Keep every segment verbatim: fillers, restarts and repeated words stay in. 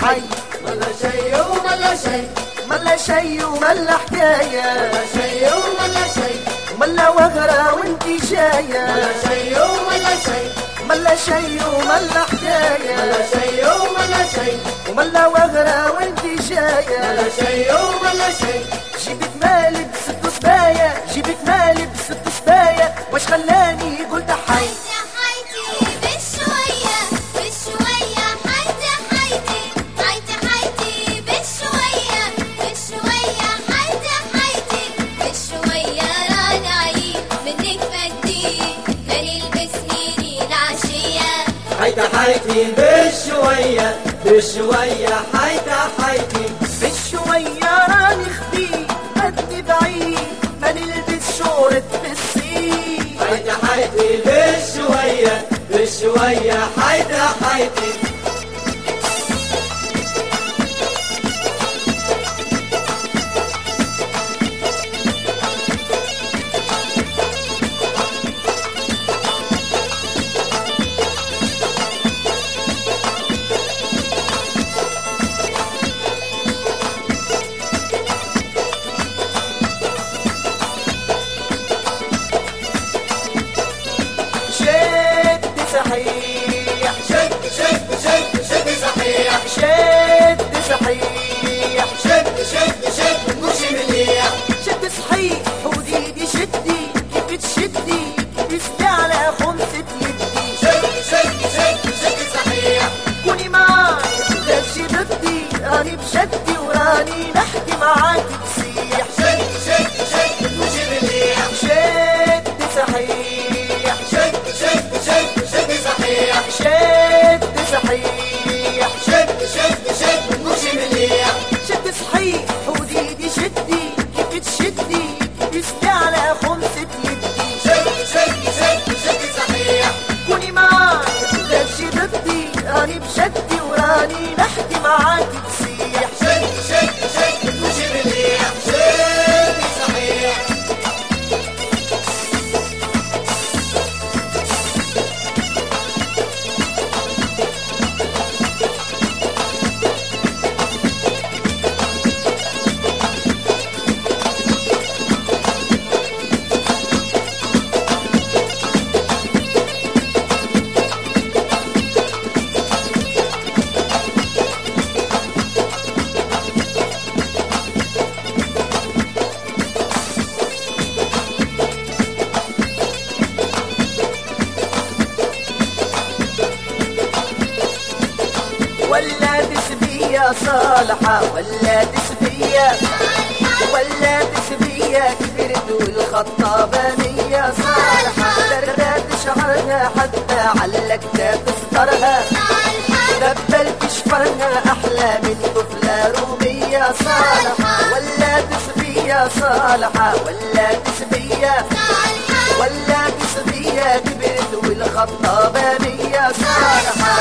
حي، ملا شي وملا شي، ملا شي وملا حكاية، ملا شي وملا شي، ملا وغرة وانتي جاية، ملا شي وملا شي، ملا شي وملا حكاية، ملا شي وملا شي، وملا وغرة وانتي جاية، ملا شي وملا شي. جيبك مالي بست صبايا، جيبك مالي بست صبايا، واش خلاني قلت حي. حيتا حيتي بالشوية بالشوية حيتا حيتي بالشوية راني خفيف بدي بعيد ما نلبس شورة بالصيف. حيتا حيتي بالشوية بالشوية حيتا حيتي. صحيح شد شد شد شد صحيح شد صحيح شد شد شد مش مليح شد صحيح وديدي شدي كيف تشدي كيف على خمسة يدي شد شد شد شد صحيح كوني معاي لا تجي ضدي راني بشدي وراني نحكي معاك بصيح شد شد شد مش مليح شد صحيح شد شد شد شد صحيح شد صحيح شد شد شد مش مليح شد صحيح وديدي شدي كيف تشدي كيف على خمسة يدي شد شد شد شد صحيح كوني معاي لا تجي ضدي راني بشدي وراني نحكي معاك بصيح شد شد شد مش مليح شد صحيح. ولا تسبية صالحة ولا تسبية ولا تسبية كبرت والخطابانية صالحة درات شعرها حتى علقت تسترها دبلت شفرها أحلى من طفلة رومية صالحة ولا تسبية صالحة ولا تسبية ولا تسبية كبرت والخطابانية صالحة.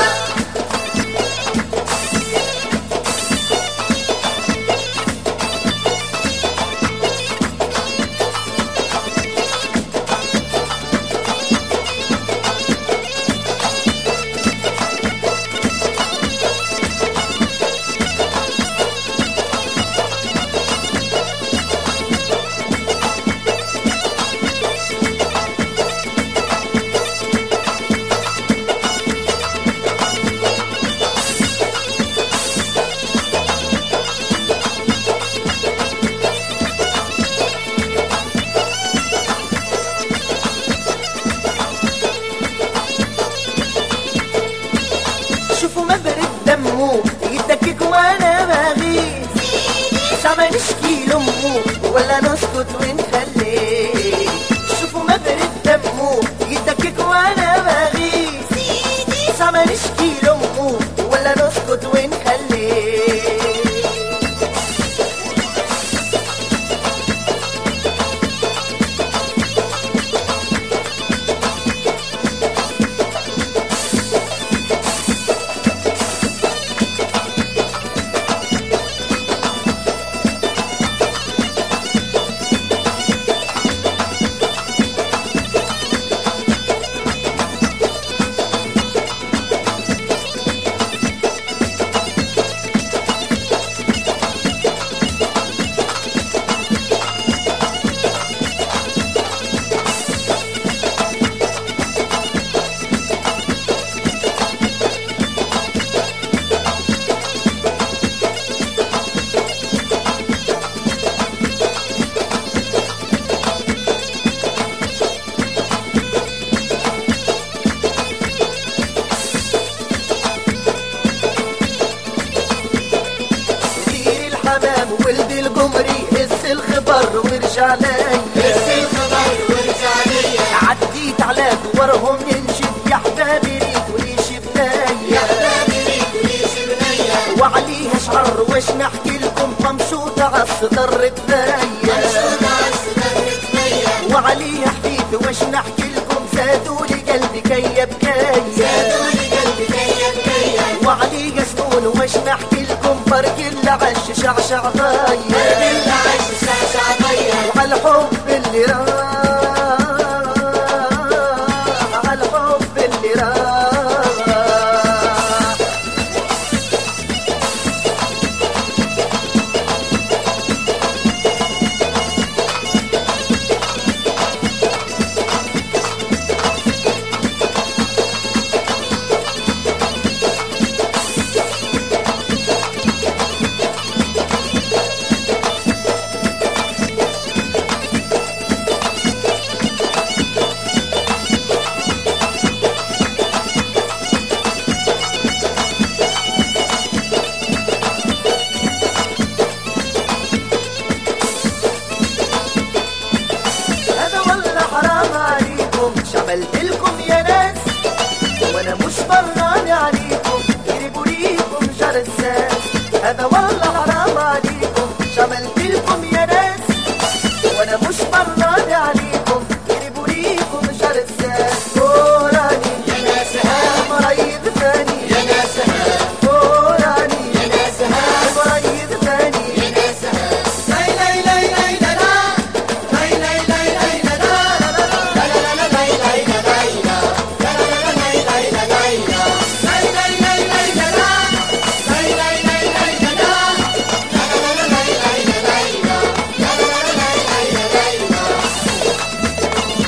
شوفوا مبرد دمه يتكك وانا بغيب سامع نشكي لامه ولا نسكت ونخليه. شوفوا مبرد دمه يتكك وانا بغيب سامع نشكي لامه ولا نسكت ونخليه. وارجع عليا بس الخبر وارجع ليا عديت على دورهم ينشف يا حبابي ريت وليش يا بنايا حبابي ريت وليش بنية وعليها شعر واش نحكي لكم ممشوطة عالصدر بنايا مشهورة عالصدر بنية وعليها حديث واش نحكي لكم زادوا لي قلبي كيا بكايا زادولي قلبي كيا بكيا وعليها سنون واش نحكي لكم برك العش شعشع ضايا اللي عايش شعشع ضيع وعلى الحب اللي راح على الحب اللي راح هذا والله حرام عليكم شعملت لكم يا ناس وانا مش براني عليكم يجيبوا ليكم جرسات هذا والله حرام عليكم شعملت لكم يا ناس وانا مش براني عليكم يجيبوا ليكم جرسات فوراني يا ناسها مريض ثاني يا ناسها فوراني يا ناسها مريض ثاني يا ناسها لاي لاي لاي لاي لا لا لاي لاي لاي لاي لا لا لا لا لا لا لاي لاي لا لاي لا لا لا لا لاي لاي لا لاي لا لاي لاي لاي لاي لا لا لاي لاي لاي لاي لا لا لا لا لا لاي لاي لا لاي لا لا لا لا لاي لاي لا لاي لا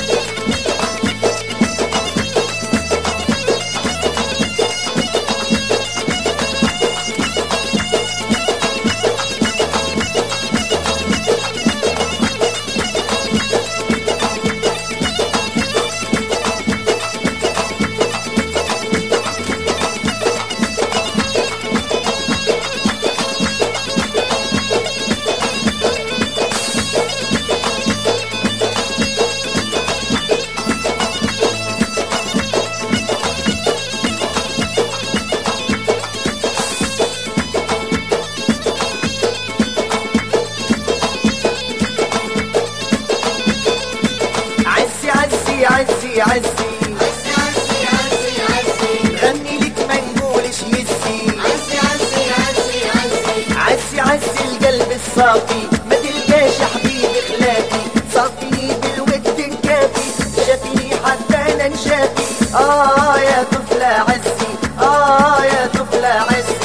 عزي عزي عزي عزي عزي عزي عزي عزي غني لك ما نقولش يزي عزي عزي عزي عزي عزي عزي القلب الصافي ما تلقاش يا حبيبي خلافي صافيني بالود كافي شافيني حتى انا نشافي اه يا طفلة عزي اه يا طفلة عزي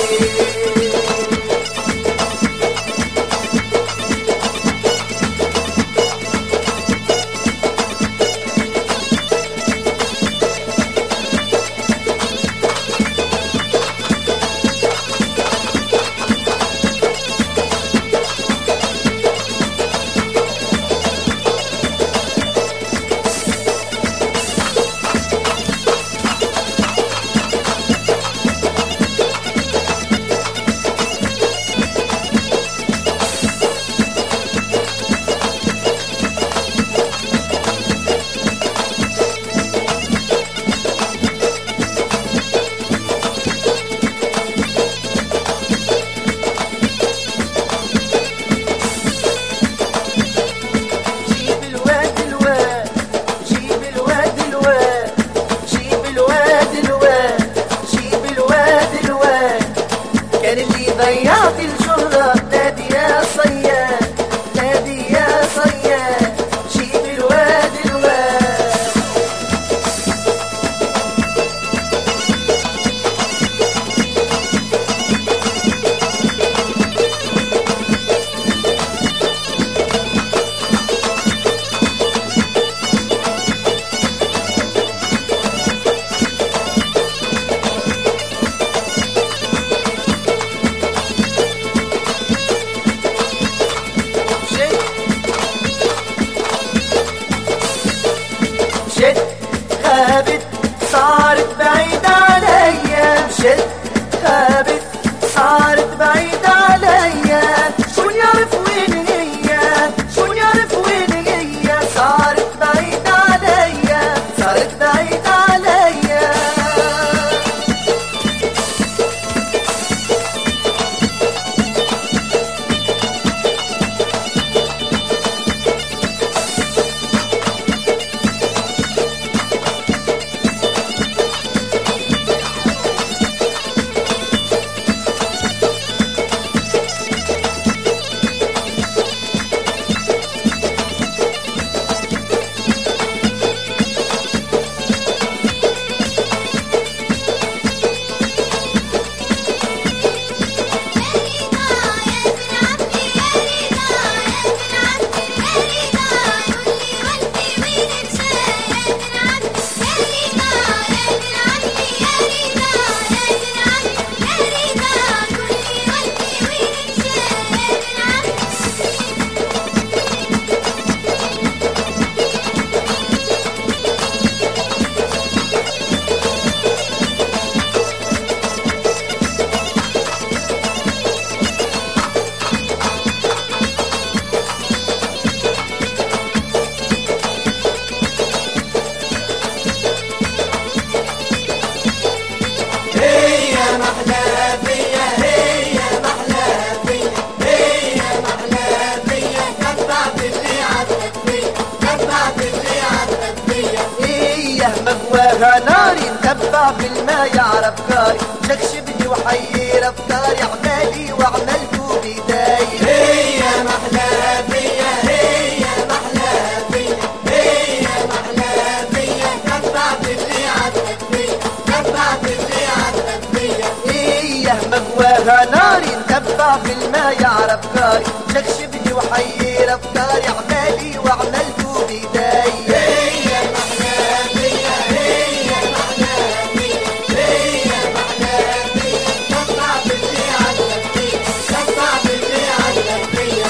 مجواها ناري تبع في الماء يعرف كاري شخشبني وحير افكاري اعمالي وعملته بداية هي محلاها فيا هي محلاها فيا هي محلاها فيا تبع في اللي عندك فيا تبع في اللي عندك فيا هي مجواها ناري تبع في الماء يعرف كاري شخشبني وحير افكاري اعمالي وعملته بداية هي محلاها فيا هي محلاها فيا هي محلاها فيا تبع في اللي عندك فيا تبع في اللي عندك فيا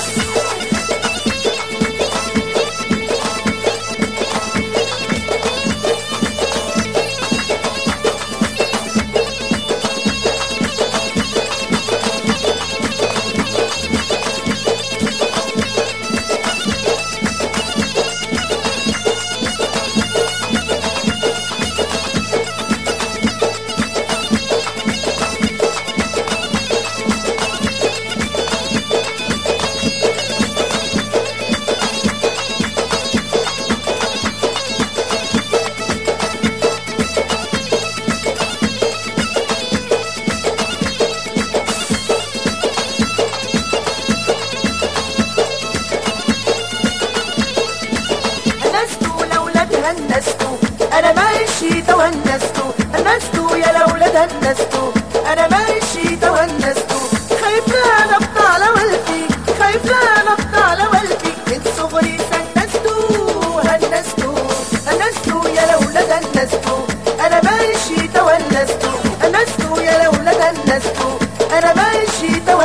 هنستو انا ماشي تونستو هنستو يا الاولاد هنستو انا ماشي تونستو خايفه نبط على والدي خايفه نبط على والدي من صغري سنستو هنستو هنستو يا الاولاد هنستو انا ماشي تونستو هنستو يا الاولاد هنستو انا ماشي تونستو